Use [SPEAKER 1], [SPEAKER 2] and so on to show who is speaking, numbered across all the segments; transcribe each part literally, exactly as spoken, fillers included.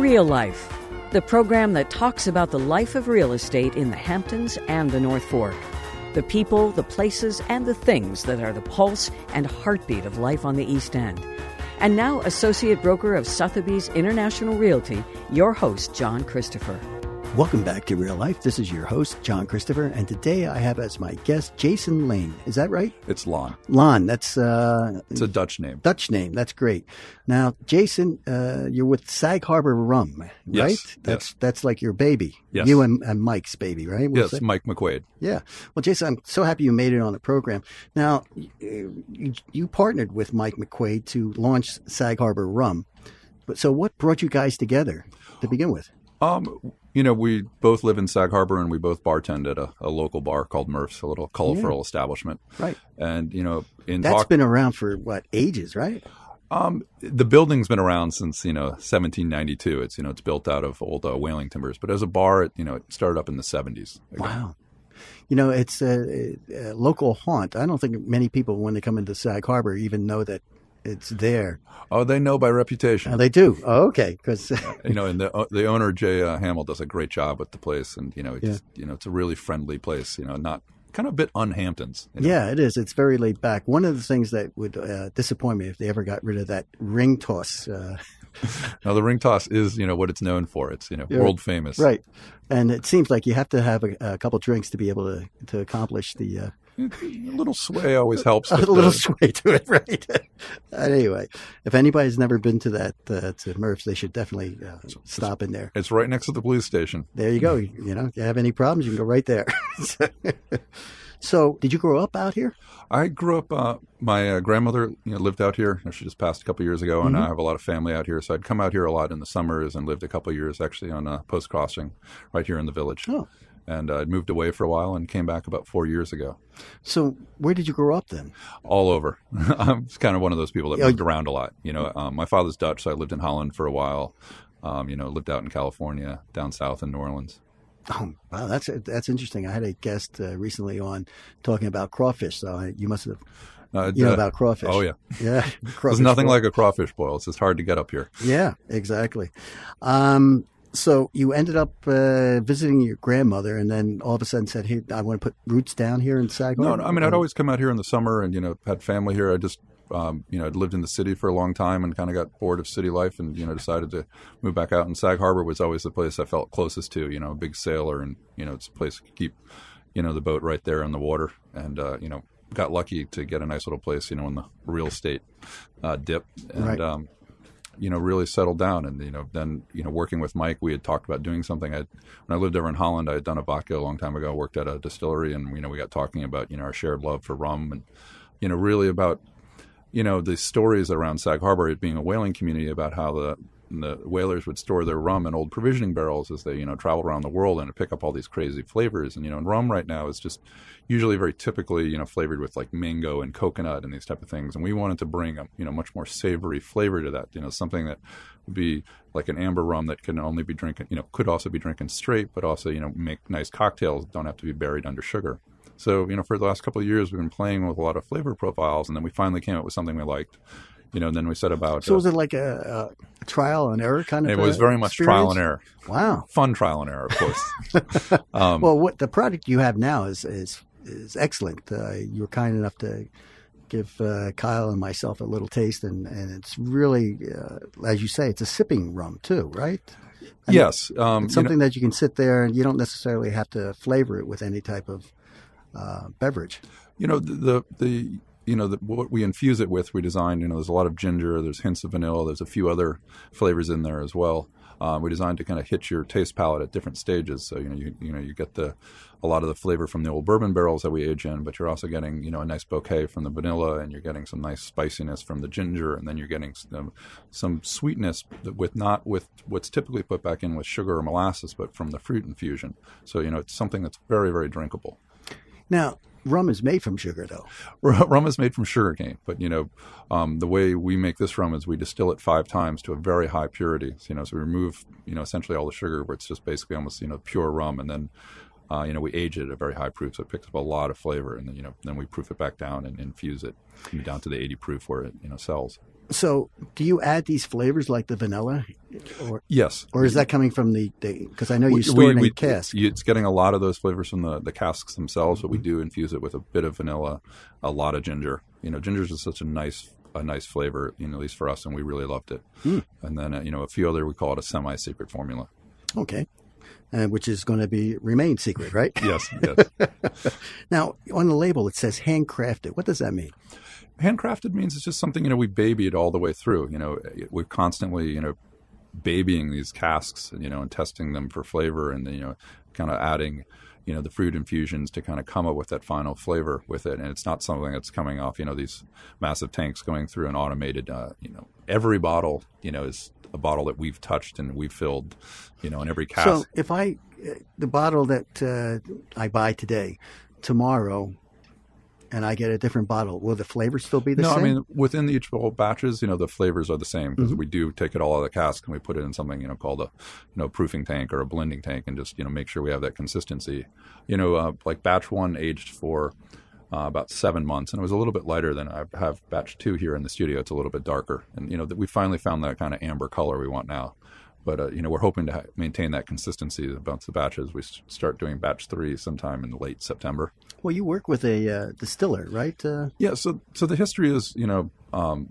[SPEAKER 1] Real Life, the program that talks about the life of real estate in the Hamptons and the North Fork. The people, the places, and the things that are the pulse and heartbeat of life on the East End. And now, Associate Broker of Sotheby's International Realty, your host, John Christopher.
[SPEAKER 2] Welcome back to Real Life. This is your host, John Christopher, and today I have as my guest Jason Lane. Is that right?
[SPEAKER 3] It's Lon.
[SPEAKER 2] Lon, that's... Uh,
[SPEAKER 3] it's a Dutch name.
[SPEAKER 2] Dutch name, that's great. Now, Jason, uh, you're with Sag Harbor Rum, right?
[SPEAKER 3] Yes.
[SPEAKER 2] That's
[SPEAKER 3] yes.
[SPEAKER 2] that's like your baby.
[SPEAKER 3] Yes.
[SPEAKER 2] You and, and Mike's baby, right? We'll
[SPEAKER 3] yes,
[SPEAKER 2] say?
[SPEAKER 3] Mike McQuaid.
[SPEAKER 2] Yeah. Well, Jason, I'm so happy you made it on the program. Now, you, you partnered with Mike McQuaid to launch Sag Harbor Rum. But so what brought you guys together to begin with?
[SPEAKER 3] Um, you know, we both live in Sag Harbor, and we both bartend at a, a local bar called Murph's, a little colorful
[SPEAKER 2] yeah.
[SPEAKER 3] establishment.
[SPEAKER 2] Right.
[SPEAKER 3] And, you know, in
[SPEAKER 2] That's
[SPEAKER 3] talk-
[SPEAKER 2] been around for, what, ages, right?
[SPEAKER 3] Um, the building's been around since, you know, seventeen ninety-two. It's, you know, it's built out of old uh, whaling timbers. But as a bar, it, you know, it started up in the seventies. Again.
[SPEAKER 2] Wow. You know, it's a, a local haunt. I don't think many people, when they come into Sag Harbor, even know that it's there.
[SPEAKER 3] Oh, they know by reputation.
[SPEAKER 2] Oh, they do. Oh, okay. Because
[SPEAKER 3] you know, and the the owner Jay uh, Hamill does a great job with the place, and you know, it's,
[SPEAKER 2] yeah.
[SPEAKER 3] you know, it's a really friendly place. You know, not kind of a bit un-Hamptons. You know?
[SPEAKER 2] Yeah, it is. It's very laid back. One of the things that would uh, disappoint me if they ever got rid of that ring toss. Uh,
[SPEAKER 3] now, the ring toss is, you know, what it's known for. It's, you know,
[SPEAKER 2] yeah,
[SPEAKER 3] world famous.
[SPEAKER 2] Right. And it seems like you have to have a, a couple drinks to be able to, to accomplish the... Uh,
[SPEAKER 3] A little sway always helps.
[SPEAKER 2] A little
[SPEAKER 3] the...
[SPEAKER 2] sway to it, right? Anyway, if anybody's never been to that, uh, to Murph's, they should definitely uh, stop in there.
[SPEAKER 3] It's right next to the police station.
[SPEAKER 2] There you go. You know, if you have any problems, you can go right there. So, did you grow up out here?
[SPEAKER 3] I grew up, uh, my uh, grandmother you know, lived out here. She just passed a couple years ago, and mm-hmm. I have a lot of family out here. So I'd come out here a lot in the summers and lived a couple of years actually on uh, Post Crossing right here in the village.
[SPEAKER 2] Oh.
[SPEAKER 3] And uh, I'd moved away for a while and came back about four years ago.
[SPEAKER 2] So where did you grow up then?
[SPEAKER 3] All over. I'm kind of one of those people that moved around a lot. You know, um, my father's Dutch, so I lived in Holland for a while. Um, you know, lived out in California, down south in New Orleans.
[SPEAKER 2] Oh, wow, that's that's interesting. I had a guest uh, recently on talking about crawfish, so I, you must have uh, you know uh, about crawfish.
[SPEAKER 3] Oh, yeah.
[SPEAKER 2] Yeah.
[SPEAKER 3] There's nothing boil. like a crawfish boil. It's just hard to get up here.
[SPEAKER 2] Yeah, exactly. Um, so you ended up uh, visiting your grandmother and then all of a sudden said, hey, I want to put roots down here in Sag Harbor?
[SPEAKER 3] No, no, I mean, I'd always come out here in the summer and, you know, had family here. I just... Um, you know, I'd lived in the city for a long time and kind of got bored of city life and, you know, decided to move back out. And Sag Harbor was always the place I felt closest to, you know, a big sailor. And, you know, it's a place to keep, you know, the boat right there on the water. And, uh, you know, got lucky to get a nice little place, you know, in the real estate uh, dip. And,
[SPEAKER 2] right.
[SPEAKER 3] um, you know, really settled down. And, you know, then, you know, working with Mike, we had talked about doing something. I'd, when I lived over in Holland, I had done a vodka a long time ago, worked at a distillery. And, you know, we got talking about, you know, our shared love for rum and, you know, really about, you know, the stories around Sag Harbor, it being a whaling community, about how the the whalers would store their rum in old provisioning barrels as they, you know, travel around the world and pick up all these crazy flavors. And, you know, and rum right now is just usually very typically, you know, flavored with like mango and coconut and these type of things. And we wanted to bring a, you know, much more savory flavor to that, you know, something that would be like an amber rum that can only be drinking, you know, could also be drinking straight, but also, you know, make nice cocktails, don't have to be buried under sugar. So, you know, for the last couple of years, we've been playing with a lot of flavor profiles, and then we finally came up with something we liked. You know, and then we set about...
[SPEAKER 2] So
[SPEAKER 3] uh,
[SPEAKER 2] was it like a, a trial and error kind of
[SPEAKER 3] It was very much
[SPEAKER 2] experience?
[SPEAKER 3] trial and error.
[SPEAKER 2] Wow.
[SPEAKER 3] Fun trial and error, of course. um,
[SPEAKER 2] well, what the product you have now is is, is excellent. Uh, you were kind enough to give uh, Kyle and myself a little taste, and, and it's really, uh, as you say, it's a sipping rum too, right? I
[SPEAKER 3] yes.
[SPEAKER 2] mean,
[SPEAKER 3] Um,
[SPEAKER 2] it's something
[SPEAKER 3] you know,
[SPEAKER 2] that you can sit there, and you don't necessarily have to flavor it with any type of uh, beverage.
[SPEAKER 3] You know, the, the, the you know, the, what we infuse it with, we designed, you know, there's a lot of ginger, there's hints of vanilla, there's a few other flavors in there as well. Um, we designed to kind of hit your taste palate at different stages. So, you know, you, you know, you get the, a lot of the flavor from the old bourbon barrels that we age in, but you're also getting, you know, a nice bouquet from the vanilla, and you're getting some nice spiciness from the ginger, and then you're getting some, some sweetness with not with what's typically put back in with sugar or molasses, but from the fruit infusion. So, you know, it's something that's very, very drinkable.
[SPEAKER 2] Now, rum is made from sugar, though.
[SPEAKER 3] Rum is made from sugar cane, but, you know, um, the way we make this rum is we distill it five times to a very high purity. So, you know, so we remove, you know, essentially all the sugar, where it's just basically almost, you know, pure rum, and then, uh, you know, we age it at a very high proof, so it picks up a lot of flavor, and then, you know, then we proof it back down and infuse it down to the eighty proof where it, you know, sells.
[SPEAKER 2] So, do you add these flavors like the vanilla, or
[SPEAKER 3] yes,
[SPEAKER 2] or is that coming from the? Because I know you
[SPEAKER 3] we,
[SPEAKER 2] store
[SPEAKER 3] we,
[SPEAKER 2] it in
[SPEAKER 3] we,
[SPEAKER 2] casks.
[SPEAKER 3] It's getting a lot of those flavors from the, the casks themselves, but we do infuse it with a bit of vanilla, a lot of ginger. You know, ginger is such a nice a nice flavor, you know, at least for us, and we really loved it. Mm. And then uh, you know, a few other we call it a semi-secret formula.
[SPEAKER 2] Okay. Uh, which is going to be remain secret, right?
[SPEAKER 3] Yes, yes.
[SPEAKER 2] Now, on the label, it says handcrafted. What does that mean?
[SPEAKER 3] Handcrafted means it's just something, you know, we baby it all the way through. You know, we're constantly, you know, babying these casks, you know, and testing them for flavor and, you know, kind of adding, you know, the fruit infusions to kind of come up with that final flavor with it. And it's not something that's coming off, you know, these massive tanks going through an automated, uh, you know, every bottle, you know, is a bottle that we've touched and we've filled, you know, in every cask.
[SPEAKER 2] So if I, the bottle that uh, I buy today, tomorrow, and I get a different bottle, will the flavor still be the
[SPEAKER 3] no,
[SPEAKER 2] same?
[SPEAKER 3] No, I mean, within each batches, you know, the flavors are the same because
[SPEAKER 2] mm-hmm.
[SPEAKER 3] we do take it all out of the cask and we put it in something, you know, called a, you know, proofing tank or a blending tank and just, you know, make sure we have that consistency. You know, uh, like batch one aged for uh, about seven months and it was a little bit lighter than I have batch two here in the studio. It's a little bit darker. And, you know, we finally found that kind of amber color we want now. But, uh, you know, we're hoping to ha- maintain that consistency about the batches. We s- start doing batch three sometime in late September.
[SPEAKER 2] Well, you work with a uh, distiller, right? Uh...
[SPEAKER 3] Yeah, so so the history is, you know, um,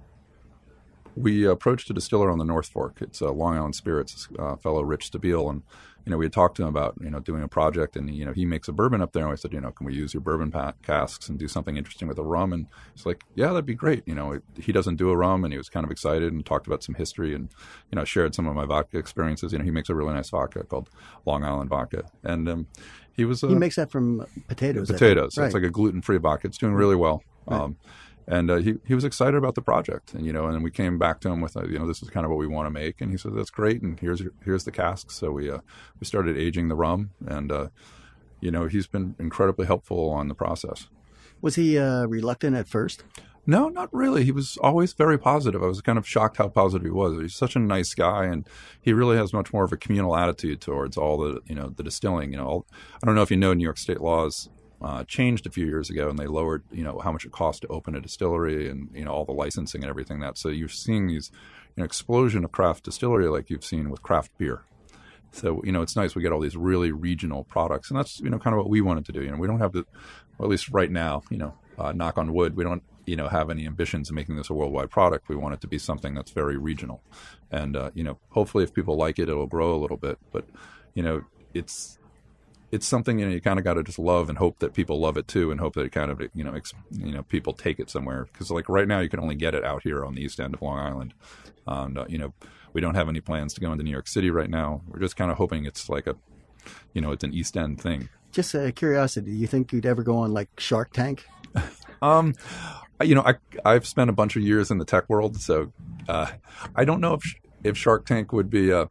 [SPEAKER 3] we approached a distiller on the North Fork. It's uh, Long Island Spirits, uh, fellow Rich Stabile. And, you know, we had talked to him about, you know, doing a project. And, you know, he makes a bourbon up there. And we said, you know, can we use your bourbon pa- casks and do something interesting with a rum? And he's like, yeah, that'd be great. You know, it, he doesn't do a rum. And he was kind of excited and talked about some history and, you know, shared some of my vodka experiences. You know, he makes a really nice vodka called Long Island Vodka. And um, he was... Uh,
[SPEAKER 2] he makes that from potatoes.
[SPEAKER 3] Potatoes.
[SPEAKER 2] Right.
[SPEAKER 3] It's like a gluten-free vodka. It's doing really well.
[SPEAKER 2] Right.
[SPEAKER 3] Um, And uh, he he was excited about the project, and you know, and then we came back to him with, uh, you know, this is kind of what we want to make, and he said that's great, and here's here's the casks. So we uh, we started aging the rum, and uh, you know, he's been incredibly helpful on the process.
[SPEAKER 2] Was he uh, reluctant at first?
[SPEAKER 3] No, not really. He was always very positive. I was kind of shocked how positive he was. He's such a nice guy, and he really has much more of a communal attitude towards all the, you know, the distilling. You know, all, I don't know if you know New York State laws. Uh, changed a few years ago, and they lowered, you know, how much it costs to open a distillery, and you know all the licensing and everything that. So you're seeing these, you know, explosion of craft distillery like you've seen with craft beer. So you know it's nice we get all these really regional products, and that's you know kind of what we wanted to do. You know, we don't have to, or at least right now, you know, uh, knock on wood, we don't you know have any ambitions of making this a worldwide product. We want it to be something that's very regional, and uh, you know hopefully if people like it, it'll grow a little bit. But you know it's. It's something you know you kind of got to just love and hope that people love it too, and hope that it kind of you know ex, you know people take it somewhere, because like right now you can only get it out here on the east end of Long Island. And uh, you know we don't have any plans to go into New York City right now. We're just kind of hoping it's like a you know it's an east end thing.
[SPEAKER 2] Just uh, curiosity, do you think you'd ever go on like Shark Tank?
[SPEAKER 3] um, you know I I've spent a bunch of years in the tech world, so uh, I don't know if if Shark Tank would be a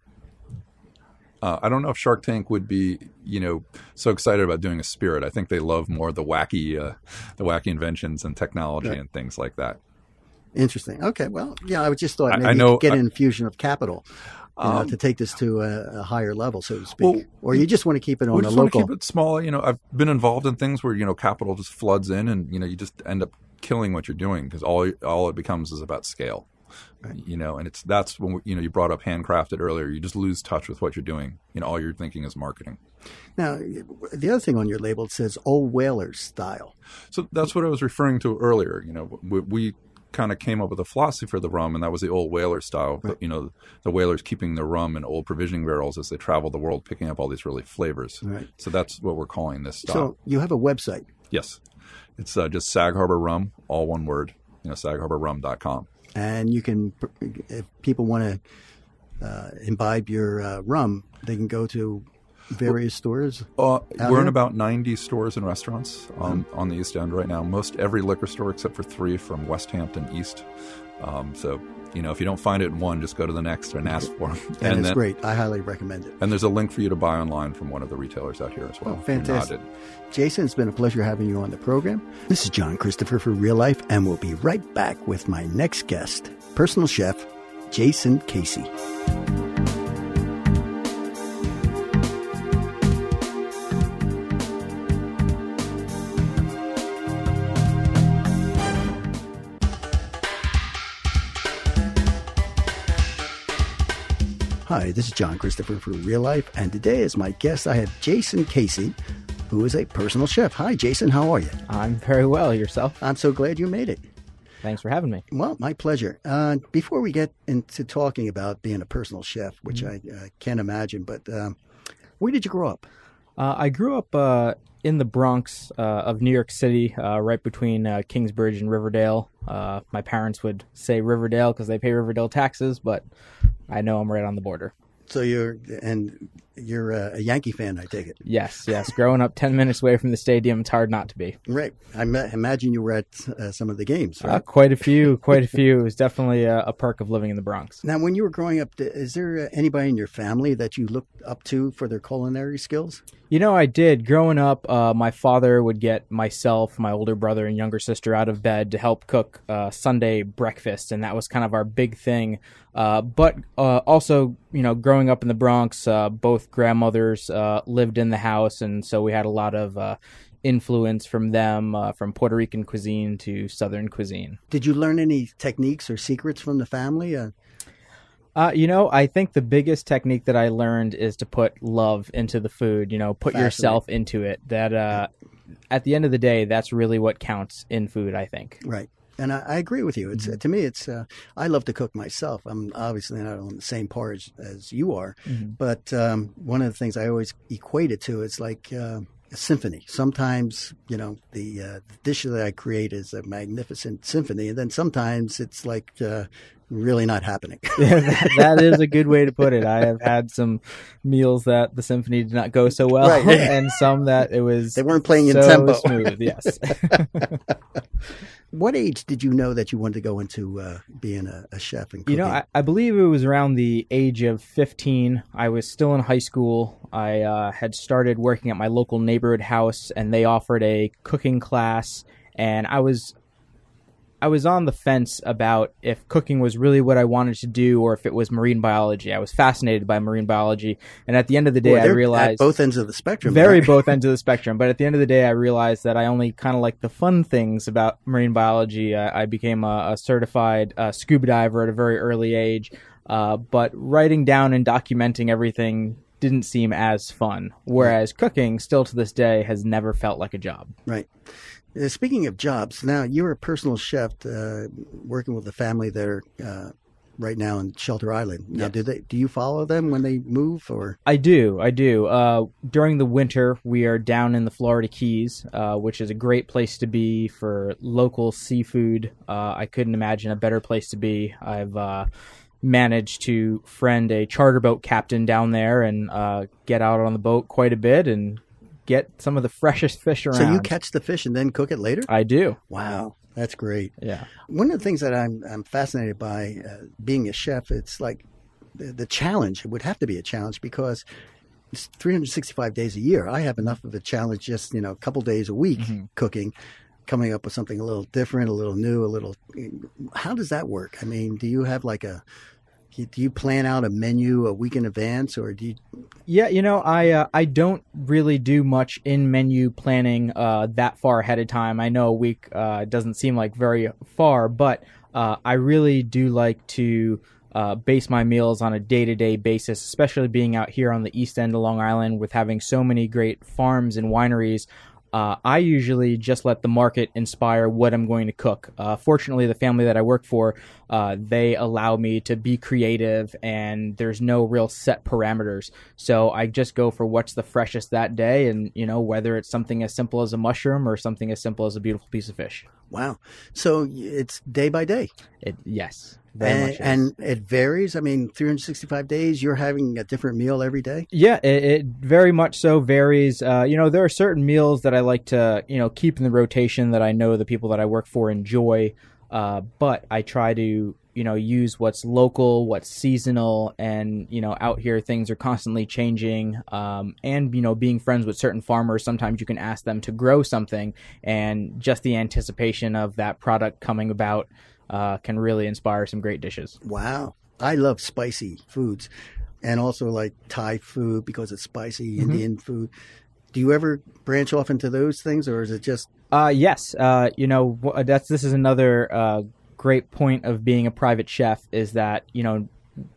[SPEAKER 3] Uh, I don't know if Shark Tank would be, you know, so excited about doing a spirit. I think they love more the wacky, uh, the wacky inventions and technology right. and things like that.
[SPEAKER 2] Interesting. Okay. Well, yeah, I just thought maybe
[SPEAKER 3] I, I know,
[SPEAKER 2] you could get
[SPEAKER 3] I,
[SPEAKER 2] an infusion of capital you know,
[SPEAKER 3] um,
[SPEAKER 2] to take this to a, a higher level, so to speak.
[SPEAKER 3] Well,
[SPEAKER 2] or you just want to keep it on
[SPEAKER 3] we
[SPEAKER 2] a
[SPEAKER 3] just
[SPEAKER 2] local.
[SPEAKER 3] Want to keep it small. You know, I've been involved in things where you know capital just floods in, and you know you just end up killing what you're doing because all all it becomes is about scale. Right. You know, and it's that's when we, you know you brought up handcrafted earlier. You just lose touch with what you're doing. You know, all you're thinking is marketing.
[SPEAKER 2] Now, the other thing on your label, it says Old Whalers style.
[SPEAKER 3] So that's what I was referring to earlier. You know, we, we kind of came up with a philosophy for the rum, and that was the Old Whaler style. Right. You know, the whalers keeping their rum in old provisioning barrels as they travel the world, picking up all these really flavors.
[SPEAKER 2] Right.
[SPEAKER 3] So that's what we're calling this style.
[SPEAKER 2] So you have a website.
[SPEAKER 3] Yes, it's uh, just Sag Harbor Rum, all one word. You know, sag harbor rum dot com.
[SPEAKER 2] And you can, if people want to uh, imbibe your uh, rum, they can go to various stores.
[SPEAKER 3] Uh, we're
[SPEAKER 2] here?
[SPEAKER 3] in about ninety stores and restaurants on, mm-hmm. on the East End right now. Most every liquor store except for three from West Hampton East. Um, so, you know, if you don't find it in one, just go to the next and ask for them.
[SPEAKER 2] And, and it's then, great. I highly recommend it.
[SPEAKER 3] And there's a link for you to buy online from one of the retailers out here as well.
[SPEAKER 2] Oh, fantastic. Jason, it's been a pleasure having you on the program. This is John Christopher for Real Life, and we'll be right back with my next guest, personal chef, Jason Casey. Hi, this is John Christopher for Real Life, and today as my guest I have Jason Casey, who is a personal chef. Hi, Jason. How are you?
[SPEAKER 4] I'm very well. Yourself?
[SPEAKER 2] I'm so glad you made it.
[SPEAKER 4] Thanks for having me.
[SPEAKER 2] Well, my pleasure. Uh, before we get into talking about being a personal chef, which mm-hmm. I uh, can't imagine, but um, where did you grow up?
[SPEAKER 4] Uh, I grew up uh, in the Bronx uh, of New York City, uh, right between uh, Kingsbridge and Riverdale. Uh, my parents would say Riverdale because they pay Riverdale taxes, but I know I'm right on the border.
[SPEAKER 2] So you're and you're a Yankee fan, I take it.
[SPEAKER 4] Yes, yes. Growing up ten minutes away from the stadium, it's hard not to be.
[SPEAKER 2] Right. I ma- imagine you were at uh, some of the games, right?
[SPEAKER 4] Uh, quite a few, quite a few. It was definitely a, a perk of living in the Bronx.
[SPEAKER 2] Now, when you were growing up, is there anybody in your family that you looked up to for their culinary skills?
[SPEAKER 4] You know, I did. Growing up, uh, my father would get myself, my older brother, and younger sister out of bed to help cook uh, Sunday breakfast, and that was kind of our big thing. Uh, but uh, also, you know, growing up in the Bronx, uh, both grandmothers uh, lived in the house, and so we had a lot of uh, influence from them, uh, from Puerto Rican cuisine to Southern cuisine.
[SPEAKER 2] Did you learn any techniques or secrets from the family? Uh-
[SPEAKER 4] Uh, you know, I think the biggest technique that I learned is to put love into the food, you know, put yourself into it. That uh, at the end of the day, that's really what counts in food, I think.
[SPEAKER 2] Right. And I, I agree with you. It's mm-hmm. To me, it's uh, I love to cook myself. I'm obviously not on the same par as, as you are, mm-hmm. but um, one of the things I always equate it to is like uh, a symphony. Sometimes, you know, the, uh, the dish that I create is a magnificent symphony, and then sometimes it's like uh, really not happening.
[SPEAKER 4] Yeah, that, that is a good way to put it. I have had some meals that the symphony did not go so well, right. and some that it was
[SPEAKER 2] they weren't playing
[SPEAKER 4] so
[SPEAKER 2] in tempo.
[SPEAKER 4] Smooth. Yes.
[SPEAKER 2] What age did you know that you wanted to go into uh, being a, a chef and cooking?
[SPEAKER 4] You know, I, I believe it was around the age of fifteen. I was still in high school. I uh, had started working at my local neighborhood house, and they offered a cooking class, and I was I was on the fence about if cooking was really what I wanted to do or if it was marine biology. I was fascinated by marine biology, and at the end of the day,
[SPEAKER 2] Boy,
[SPEAKER 4] I realized
[SPEAKER 2] at both ends of the spectrum.
[SPEAKER 4] Very
[SPEAKER 2] right?
[SPEAKER 4] both ends of the spectrum. But at the end of the day, I realized that I only kind of like the fun things about marine biology. I, I became a, a certified uh, scuba diver at a very early age, uh, but writing down and documenting everything didn't seem as fun. Whereas right. cooking, still to this day, has never felt like a job.
[SPEAKER 2] Right. Uh, speaking of jobs, now you're a personal chef uh, working with a family that are uh, right now in Shelter Island. Now, yes. do they do you follow them when they move? Or
[SPEAKER 4] I do, I do. Uh, during the winter, we are down in the Florida Keys, uh, which is a great place to be for local seafood. Uh, I couldn't imagine a better place to be. I've uh, managed to friend a charter boat captain down there and uh, get out on the boat quite a bit and get some of the freshest fish around.
[SPEAKER 2] So you catch the fish and then cook it later?
[SPEAKER 4] I do.
[SPEAKER 2] Wow, that's great.
[SPEAKER 4] Yeah.
[SPEAKER 2] One of the things that I'm I'm fascinated by uh, being a chef, it's like the, the challenge. It would have to be a challenge because it's three hundred sixty-five days a year. I have enough of a challenge just, you know, a couple days a week mm-hmm. cooking, coming up with something a little different, a little new, a little. How does that work? I mean, do you have like a Do you plan out a menu a week in advance, or do you?
[SPEAKER 4] Yeah, you know, I uh, I don't really do much in menu planning uh, that far ahead of time. I know a week uh, doesn't seem like very far, but uh, I really do like to uh, base my meals on a day-to-day basis, especially being out here on the east end of Long Island with having so many great farms and wineries. Uh, I usually just let the market inspire what I'm going to cook. Uh, fortunately, the family that I work for, uh, they allow me to be creative, and there's no real set parameters. So I just go for what's the freshest that day, and you know, whether it's something as simple as a mushroom or something as simple as a beautiful piece of fish.
[SPEAKER 2] Wow! So it's day by day.
[SPEAKER 4] It yes. Very
[SPEAKER 2] and,
[SPEAKER 4] much is.
[SPEAKER 2] And it varies. I mean, three hundred sixty-five days, you're having a different meal every day?
[SPEAKER 4] Yeah, it, it very much so varies. Uh, you know, there are certain meals that I like to, you know, keep in the rotation that I know the people that I work for enjoy. Uh, but I try to, you know, use what's local, what's seasonal, and, you know, out here things are constantly changing. Um, and, you know, being friends with certain farmers, sometimes you can ask them to grow something, and just the anticipation of that product coming about Uh, can really inspire some great dishes.
[SPEAKER 2] Wow. I love spicy foods, and also like Thai food because it's spicy, mm-hmm. Indian food. Do you ever branch off into those things, or is it just?
[SPEAKER 4] Uh, yes. Uh, you know, that's this is another uh, great point of being a private chef, is that, you know,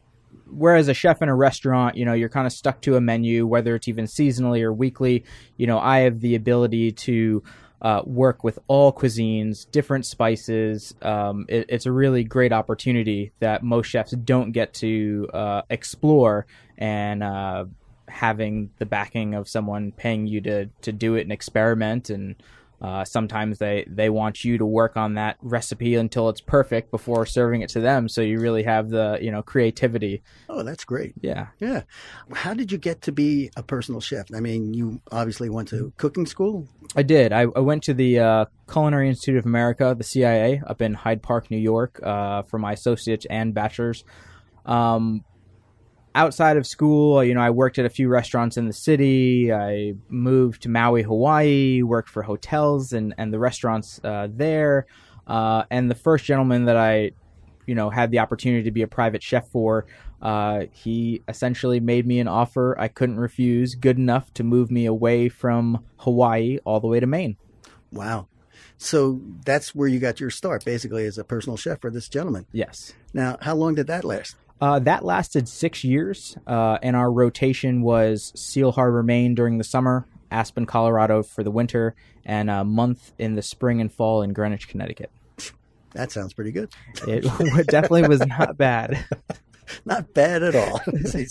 [SPEAKER 4] whereas a chef in a restaurant, you know, you're kind of stuck to a menu, whether it's even seasonally or weekly. You know, I have the ability to uh, work with all cuisines, different spices. Um, it, it's a really great opportunity that most chefs don't get to uh, explore, and uh, having the backing of someone paying you to, to do it and experiment. And uh, sometimes they, they want you to work on that recipe until it's perfect before serving it to them. So you really have the, you know, creativity.
[SPEAKER 2] Oh, that's great.
[SPEAKER 4] Yeah.
[SPEAKER 2] Yeah. How did you get to be a personal chef? I mean, you obviously went to cooking school.
[SPEAKER 4] I did. I, I went to the uh, Culinary Institute of America, the C I A, up in Hyde Park, New York, uh, for my associate's and bachelor's. Um, outside of school, you know, I worked at a few restaurants in the city. I moved to Maui, Hawaii, worked for hotels and, and the restaurants uh, there. Uh, and the first gentleman that I, you know, had the opportunity to be a private chef for, uh, he essentially made me an offer I couldn't refuse, good enough to move me away from Hawaii all the way to Maine.
[SPEAKER 2] Wow. So that's where you got your start, basically, as a personal chef for this gentleman.
[SPEAKER 4] Yes.
[SPEAKER 2] Now, how long did that last?
[SPEAKER 4] Uh, that lasted six years, uh, and our rotation was Seal Harbor, Maine during the summer, Aspen, Colorado for the winter, and a month in the spring and fall in Greenwich, Connecticut.
[SPEAKER 2] That sounds pretty good.
[SPEAKER 4] It definitely was not bad.
[SPEAKER 2] Not bad at all.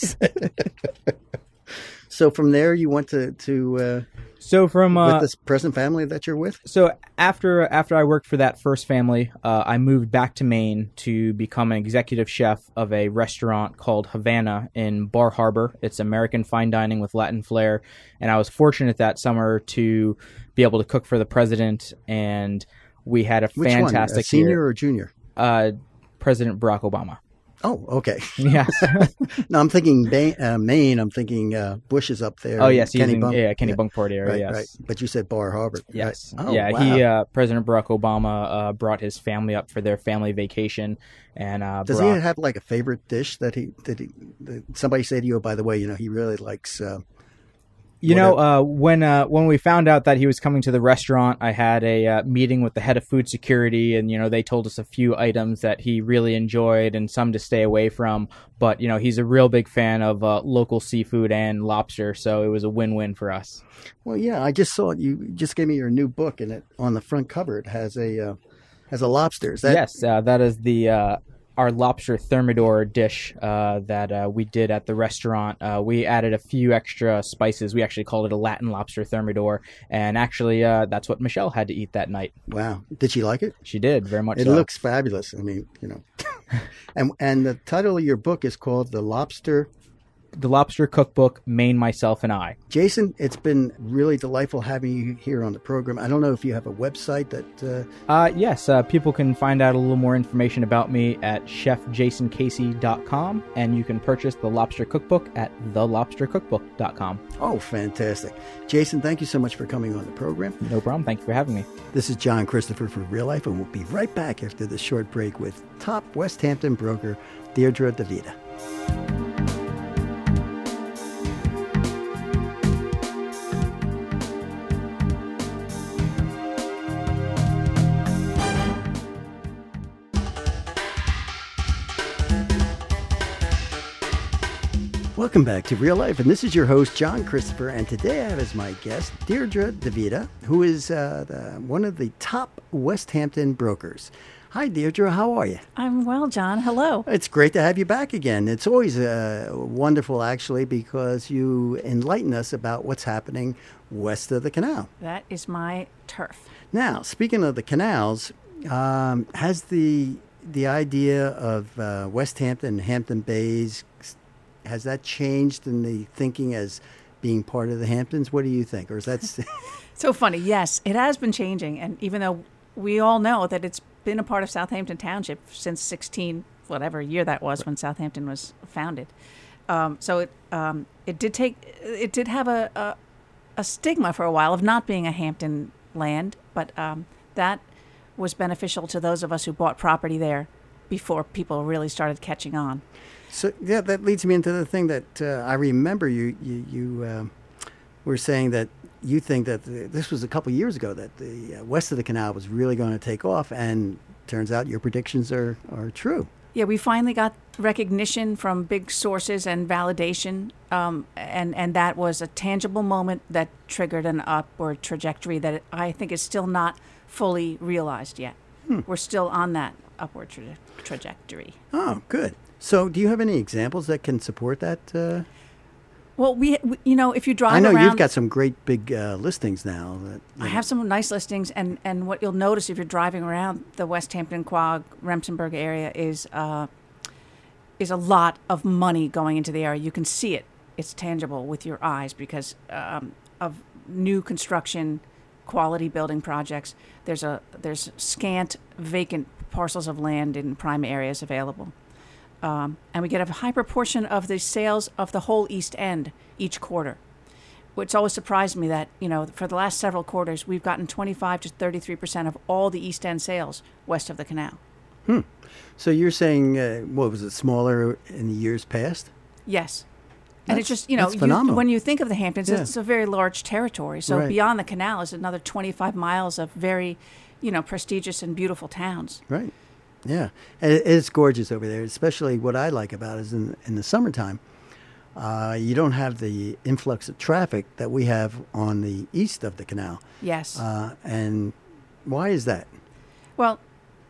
[SPEAKER 2] So from there, you went to to uh,
[SPEAKER 4] so from uh,
[SPEAKER 2] with this present family that you're with.
[SPEAKER 4] So after after I worked for that first family, uh, I moved back to Maine to become an executive chef of a restaurant called Havana in Bar Harbor. It's American fine dining with Latin flair, and I was fortunate that summer to be able to cook for the president, and we had a
[SPEAKER 2] Which
[SPEAKER 4] fantastic
[SPEAKER 2] one? A senior
[SPEAKER 4] year.
[SPEAKER 2] or junior?
[SPEAKER 4] Uh, President Barack Obama.
[SPEAKER 2] Oh, okay.
[SPEAKER 4] Yes.
[SPEAKER 2] No, I'm thinking Maine. Uh, Maine I'm thinking uh, Bush is up there.
[SPEAKER 4] Oh, yes.
[SPEAKER 2] Kenny
[SPEAKER 4] Using,
[SPEAKER 2] Bunk.
[SPEAKER 4] yeah, Kenny
[SPEAKER 2] yeah.
[SPEAKER 4] Bunkport area,
[SPEAKER 2] Right,
[SPEAKER 4] yes.
[SPEAKER 2] right. But you said Bar Harbor.
[SPEAKER 4] Yes.
[SPEAKER 2] Right. Oh,
[SPEAKER 4] yeah,
[SPEAKER 2] wow.
[SPEAKER 4] he, uh, President Barack Obama uh, brought his family up for their family vacation. And uh,
[SPEAKER 2] Does
[SPEAKER 4] Barack,
[SPEAKER 2] he have like a favorite dish that he, that he, that somebody say to you, oh, by the way, you know, he really likes... Uh,
[SPEAKER 4] You know, uh, when uh, when we found out that he was coming to the restaurant, I had a uh, meeting with the head of food security, and, you know, they told us a few items that he really enjoyed and some to stay away from. But, you know, he's a real big fan of uh, local seafood and lobster, so it was a win-win for us.
[SPEAKER 2] Well, yeah, I just saw it. You just gave me your new book, and it on the front cover, it has a, uh, has a lobster. Is that...
[SPEAKER 4] Yes, uh, that is the... Uh, our lobster thermidor dish uh, that uh, we did at the restaurant. Uh, we added a few extra spices. We actually called it a Latin lobster thermidor. And actually, uh, that's what Michelle had to eat that night.
[SPEAKER 2] Wow. Did she like it?
[SPEAKER 4] She did, very much
[SPEAKER 2] It
[SPEAKER 4] so.
[SPEAKER 2] looks fabulous. I mean, you know. and and the title of your book is called The Lobster...
[SPEAKER 4] The Lobster Cookbook, Maine, Myself, and I.
[SPEAKER 2] Jason, it's been really delightful having you here on the program. I don't know if you have a website that... Uh...
[SPEAKER 4] Uh, yes, uh, people can find out a little more information about me at chef jason casey dot com, and you can purchase The Lobster Cookbook at the lobster cookbook dot com.
[SPEAKER 2] Oh, fantastic. Jason, thank you so much for coming on the program.
[SPEAKER 4] No problem. Thank you for having me.
[SPEAKER 2] This is John Christopher for Real Life, and we'll be right back after this short break with top West Hampton broker Deirdre DeVita. Welcome back to Real Life, and this is your host, John Christopher, and today I have as my guest Deirdre DeVita, who is uh, the, one of the top West Hampton brokers. Hi, Deirdre. How are you?
[SPEAKER 5] I'm well, John. Hello.
[SPEAKER 2] It's great to have you back again. It's always uh, wonderful, actually, because you enlighten us about what's happening west of the canal.
[SPEAKER 5] That is my turf.
[SPEAKER 2] Now, speaking of the canals, um, has the the idea of uh, West Hampton and Hampton Bays, has that changed in the thinking as being part of the Hamptons? What do you think? Or is that...
[SPEAKER 5] So funny. Yes, it has been changing. And even though we all know that it's been a part of Southampton Township since sixteen, whatever year that was when Southampton was founded. Um, so it um, it did take, it did have a, a, a stigma for a while of not being a Hampton land, but um, that was beneficial to those of us who bought property there before people really started catching on.
[SPEAKER 2] So, yeah, that leads me into the thing that uh, I remember you, you, you uh, were saying that you think that the, this was a couple of years ago, that the uh, west of the canal was really going to take off, and turns out your predictions are, are true.
[SPEAKER 5] Yeah, we finally got recognition from big sources and validation, um, and and that was a tangible moment that triggered an upward trajectory that I think is still not fully realized yet. Hmm. We're still on that upward tra- trajectory.
[SPEAKER 2] Oh, good. So, do you have any examples that can support that? Uh...
[SPEAKER 5] Well, we, we, you know, if you drive
[SPEAKER 2] I know
[SPEAKER 5] around,
[SPEAKER 2] you've got some great big uh, listings now. That,
[SPEAKER 5] I know. have some nice listings, and, and what you'll notice if you're driving around the West Hampton, Quogue, Remsenburg area is uh, is a lot of money going into the area. You can see it; it's tangible with your eyes because um, of new construction, quality building projects. There's a there's scant vacant parcels of land in prime areas available. Um, and we get a high proportion of the sales of the whole East End each quarter, which always surprised me that, you know, for the last several quarters, we've gotten twenty-five to thirty-three percent of all the East End sales west of the canal.
[SPEAKER 2] Hmm. So you're saying, uh, what was it, smaller in the years past?
[SPEAKER 5] Yes. And
[SPEAKER 2] That's,
[SPEAKER 5] it's just, you know,
[SPEAKER 2] that's phenomenal.
[SPEAKER 5] You, when you think of the Hamptons,
[SPEAKER 2] Yeah.
[SPEAKER 5] it's a very large territory. So
[SPEAKER 2] Right.
[SPEAKER 5] beyond the canal is another twenty-five miles of very, you know, prestigious and beautiful towns.
[SPEAKER 2] Right. Yeah, and it, it's gorgeous over there. Especially what I like about it is in, in the summertime, uh, you don't have the influx of traffic that we have on the east of the canal.
[SPEAKER 5] Yes.
[SPEAKER 2] Uh, and why is that?
[SPEAKER 5] Well,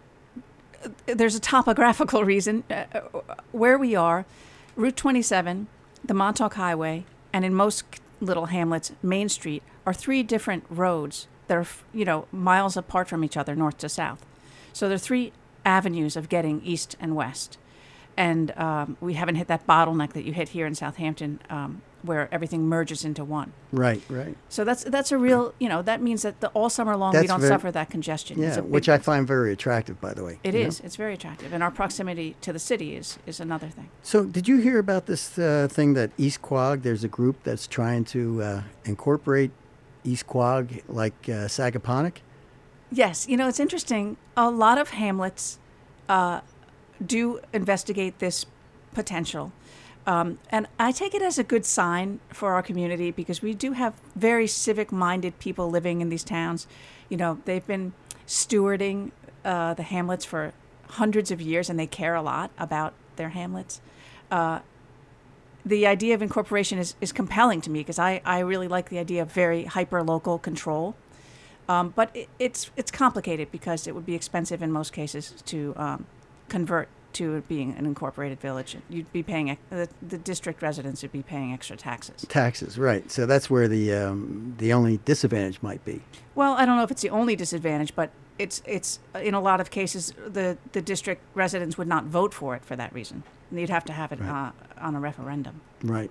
[SPEAKER 5] uh, there's a topographical reason. Uh, where we are, Route twenty-seven, the Montauk Highway, and in most little hamlets, Main Street, are three different roads that are, you know, miles apart from each other, north to south. So there are three avenues of getting east and west. And um, we haven't hit that bottleneck that you hit here in Southampton, um, where everything merges into one.
[SPEAKER 2] Right, right.
[SPEAKER 5] So that's that's a real, you know, that means that the, all summer long we
[SPEAKER 2] That's
[SPEAKER 5] don't
[SPEAKER 2] very-
[SPEAKER 5] suffer that congestion. It's
[SPEAKER 2] Yeah,
[SPEAKER 5] a big
[SPEAKER 2] which I
[SPEAKER 5] difference.
[SPEAKER 2] find very attractive, by the way.
[SPEAKER 5] It
[SPEAKER 2] you
[SPEAKER 5] is.
[SPEAKER 2] know?
[SPEAKER 5] It's very attractive. And our proximity to the city is, is another thing.
[SPEAKER 2] So, did you hear about this uh, thing that East Quogue? There's a group that's trying to uh, incorporate East Quogue like uh, Sagaponack.
[SPEAKER 5] Yes. You know, it's interesting. A lot of hamlets uh, do investigate this potential. Um, and I take it as a good sign for our community because we do have very civic-minded people living in these towns. You know, they've been stewarding uh, the hamlets for hundreds of years, and they care a lot about their hamlets. Uh, the idea of incorporation is, is compelling to me because I, I really like the idea of very hyper-local control. Um, but it, it's it's complicated because it would be expensive in most cases to um, convert to it being an incorporated village. You'd be paying ex- the, the district residents would be paying extra taxes.
[SPEAKER 2] Taxes, right. So that's where the um, the only disadvantage might be.
[SPEAKER 5] Well, I don't know if it's the only disadvantage, but it's it's in a lot of cases the, the district residents would not vote for it for that reason. You'd have to have it
[SPEAKER 2] Right.
[SPEAKER 5] uh, on a referendum.
[SPEAKER 2] Right.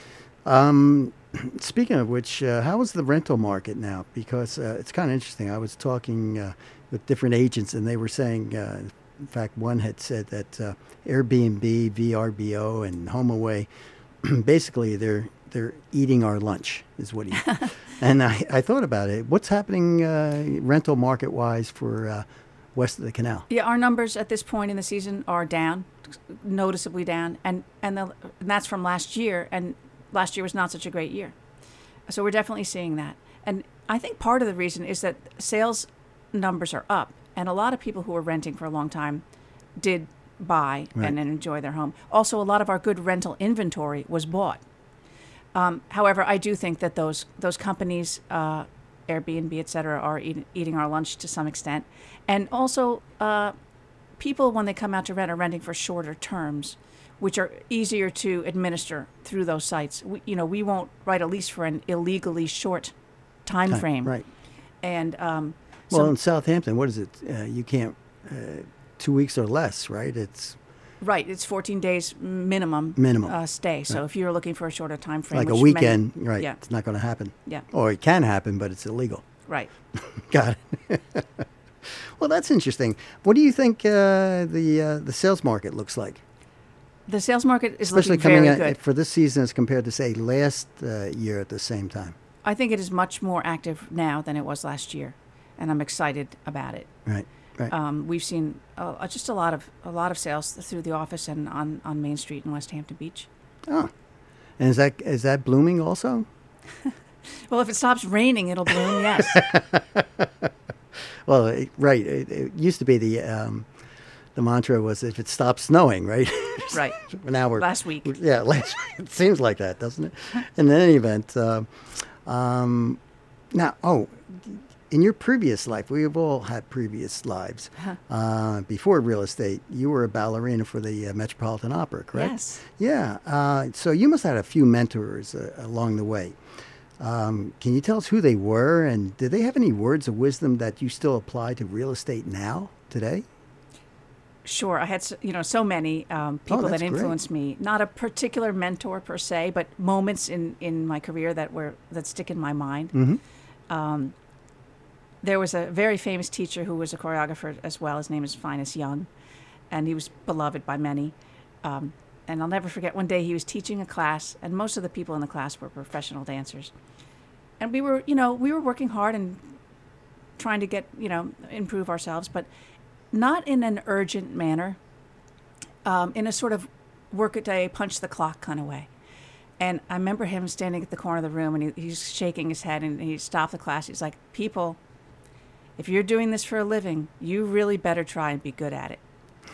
[SPEAKER 2] Um, speaking of which, uh, how is the rental market now? Because uh, it's kind of interesting. I was talking uh, with different agents, and they were saying, uh, in fact, one had said that uh, Airbnb, V R B O, and HomeAway, basically they're they're eating our lunch, is what he. And I, I thought about it. What's happening uh, rental market wise for uh, west of the canal?
[SPEAKER 5] Yeah, our numbers at this point in the season are down, noticeably down, and and, the, and that's from last year. And last year was not such a great year, so we're definitely seeing that. And I think part of the reason is that sales numbers are up, and a lot of people who were renting for a long time did buy
[SPEAKER 2] Right.
[SPEAKER 5] and, and enjoy their home. Also, a lot of our good rental inventory was bought. Um, however, I do think that those those companies, uh, Airbnb, et cetera, are eat, eating our lunch to some extent. And also, uh, people, when they come out to rent, are renting for shorter terms, which are easier to administer through those sites. We, you know, we won't write a lease for an illegally short time
[SPEAKER 2] Time,
[SPEAKER 5] frame.
[SPEAKER 2] right.
[SPEAKER 5] And um,
[SPEAKER 2] Well,
[SPEAKER 5] so,
[SPEAKER 2] in Southampton, what is it? Uh, you can't uh, two weeks or less, right? It's
[SPEAKER 5] right, it's fourteen days minimum,
[SPEAKER 2] Minimum.
[SPEAKER 5] Uh, stay. So
[SPEAKER 2] Right.
[SPEAKER 5] if you're looking for a shorter time frame,
[SPEAKER 2] like a
[SPEAKER 5] which many-
[SPEAKER 2] weekend, right?
[SPEAKER 5] Yeah,
[SPEAKER 2] It's not going to happen.
[SPEAKER 5] yeah,
[SPEAKER 2] Or it can happen, but it's illegal.
[SPEAKER 5] right.
[SPEAKER 2] Got it. Well, that's interesting. What do you think uh, the uh, the sales market looks like,
[SPEAKER 5] The sales market is
[SPEAKER 2] especially
[SPEAKER 5] looking
[SPEAKER 2] coming
[SPEAKER 5] very
[SPEAKER 2] at,
[SPEAKER 5] good.
[SPEAKER 2] for this season as compared to say last uh, year at the same time?
[SPEAKER 5] I think it is much more active now than it was last year, and I'm excited about it.
[SPEAKER 2] Right. Right.
[SPEAKER 5] Um, we've seen uh, just a lot of a lot of sales through the office and on, on Main Street in West Hampton Beach.
[SPEAKER 2] Oh, and is that is that blooming also?
[SPEAKER 5] Well, if it stops raining, it'll bloom. Yes.
[SPEAKER 2] Well, it, right. It, it used to be the um, the mantra was if it stops snowing, right?
[SPEAKER 5] Right.
[SPEAKER 2] Now we're
[SPEAKER 5] Last week.
[SPEAKER 2] Yeah, last it seems like that, doesn't it? In any event, uh, um, now, oh, in your previous life, we've all had previous lives. Uh, before real estate, you were a ballerina for the uh, Metropolitan Opera, correct?
[SPEAKER 5] Yes.
[SPEAKER 2] Yeah. Uh, so you must have had a few mentors uh, along the way. Um, can you tell us who they were, and did they have any words of wisdom that you still apply to real estate now, today?
[SPEAKER 5] Sure, I had so- you know so many um, people
[SPEAKER 2] Oh,
[SPEAKER 5] that
[SPEAKER 2] that's great.
[SPEAKER 5] influenced me. Not a particular mentor per se, but moments in, in my career that were that stick in my mind.
[SPEAKER 2] Mm-hmm.
[SPEAKER 5] Um, there was a very famous teacher who was a choreographer as well. His name is Finus Young, and he was beloved by many. Um, and I'll never forget one day he was teaching a class, and most of the people in the class were professional dancers. And we were, you know, we were working hard and trying to get, you know, improve ourselves, but not in an urgent manner, um, in a sort of work a day, punch the clock kind of way. And I remember him standing at the corner of the room, and he, he's shaking his head, and he stopped the class. He's like, people, if you're doing this for a living, you really better try and be good at it.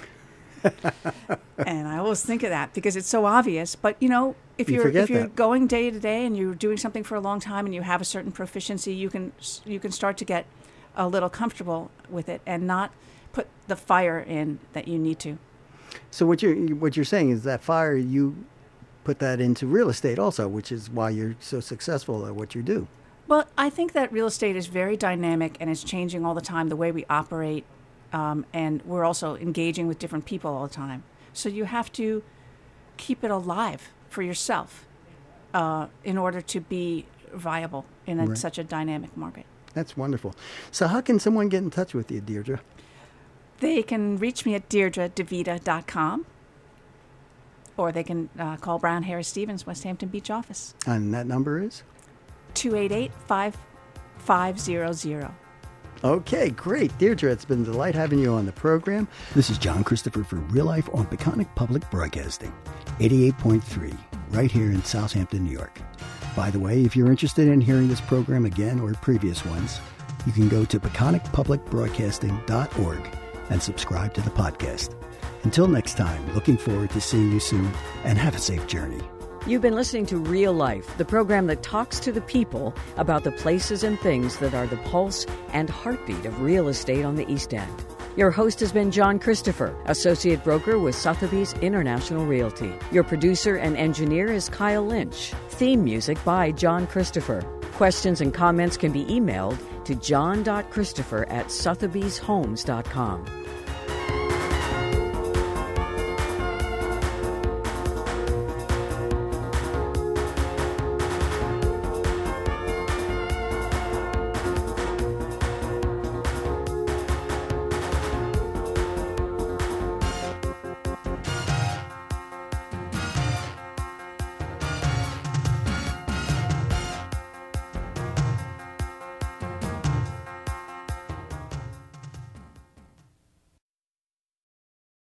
[SPEAKER 5] And I always think of that because it's so obvious. But, you know, if
[SPEAKER 2] You
[SPEAKER 5] you're
[SPEAKER 2] forget
[SPEAKER 5] if you're
[SPEAKER 2] that.
[SPEAKER 5] going day to day and you're doing something for a long time and you have a certain proficiency, you can you can start to get a little comfortable with it and not put the fire in that you need to.
[SPEAKER 2] So what you're what you're saying is that fire, you put that into real estate also, which is why you're so successful at what you do.
[SPEAKER 5] Well, I think that real estate is very dynamic and it's changing all the time, the way we operate, um, and we're also engaging with different people all the time. So you have to keep it alive for yourself uh, in order to be viable in a,
[SPEAKER 2] Right.
[SPEAKER 5] such a dynamic market.
[SPEAKER 2] That's wonderful. So how can someone get in touch with you, Deirdre?
[SPEAKER 5] They can reach me at deirdre devita dot com, or they can uh, call Brown Harris Stevens, West Hampton Beach office,
[SPEAKER 2] And that number is?
[SPEAKER 5] two eight eight, five five zero zero.
[SPEAKER 2] Okay, great. Deirdre, it's been a delight having you on the program. This is John Christopher for Real Life on Peconic Public Broadcasting, eighty-eight point three, right here in Southampton, New York. By the way, if you're interested in hearing this program again or previous ones, you can go to peconic public broadcasting dot org and subscribe to the podcast. Until next time, looking forward to seeing you soon, and have a safe journey.
[SPEAKER 1] You've been listening to Real Life, the program that talks to the people about the places and things that are the pulse and heartbeat of real estate on the East End. Your host has been John Christopher, Associate Broker with Sotheby's International Realty. Your producer and engineer is Kyle Lynch. Theme music by John Christopher. Questions and comments can be emailed to john dot christopher at sotheby's homes dot com.